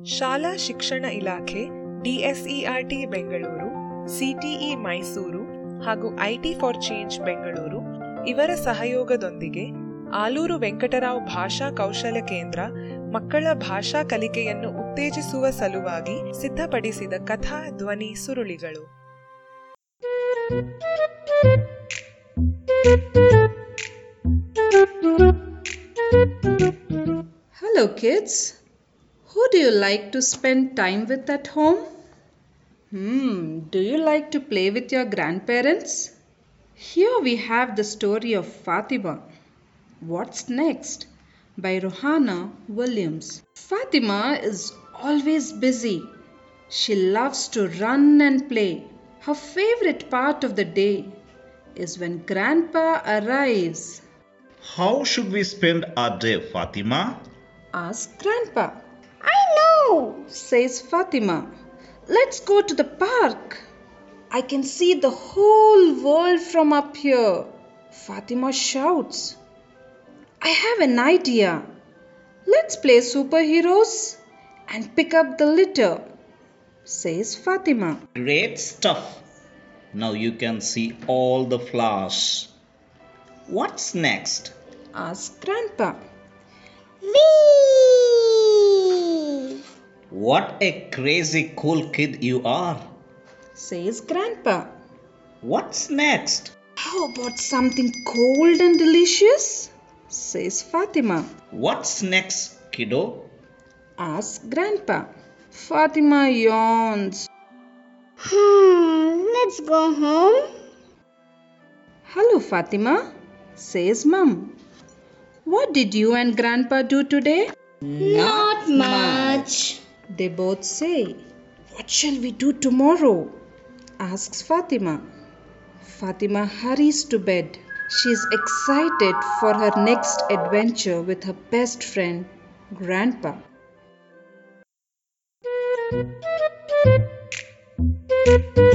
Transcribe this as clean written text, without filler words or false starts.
ಶಾಲಾ ಶಿಕ್ಷಣ ಇಲಾಖೆ, DSERT ಬೆಂಗಳೂರು, CTE ಮೈಸೂರು ಹಾಗೂ IT ಫಾರ್ ಚೇಂಜ್ ಬೆಂಗಳೂರು ಇವರ ಸಹಯೋಗದೊಂದಿಗೆ ಆಲೂರು ವೆಂಕಟರಾವ್ ಭಾಷಾ ಕೌಶಲ ಕೇಂದ್ರ ಮಕ್ಕಳ ಭಾಷಾ ಕಲಿಕೆಯನ್ನು ಉತ್ತೇಜಿಸುವ ಸಲುವಾಗಿ ಸಿದ್ಧಪಡಿಸಿದ ಕಥಾ ಧ್ವನಿ ಸುರುಳಿಗಳು. Hello kids, who do you like to spend time with at home? Do you like to play with your grandparents? Here we have the story of Fatima. What's Next? By Rohana Williams. Fatima is always busy. She loves to run and play. Her favorite part of the day is when Grandpa arrives. How should we spend our day, Fatima? Asks Grandpa. I know, says Fatima. Let's go to the park. I can see the whole world from up here. Fatima shouts. I have an idea. Let's play superheroes and pick up the litter, says Fatima. Great stuff. Now you can see all the flowers. What's next? Asks Grandpa. Whee! What a crazy cool kid you are. Says Grandpa. What's next? How about something cold and delicious? Says Fatima. What's next, kiddo? Asks Grandpa. Fatima yawns. Let's go home. Hello Fatima, says Mum. What did you and Grandpa do today? Not much. They both say. What shall we do tomorrow? Asks Fatima. Fatima hurries to bed. She is excited for her next adventure with her best friend, Grandpa.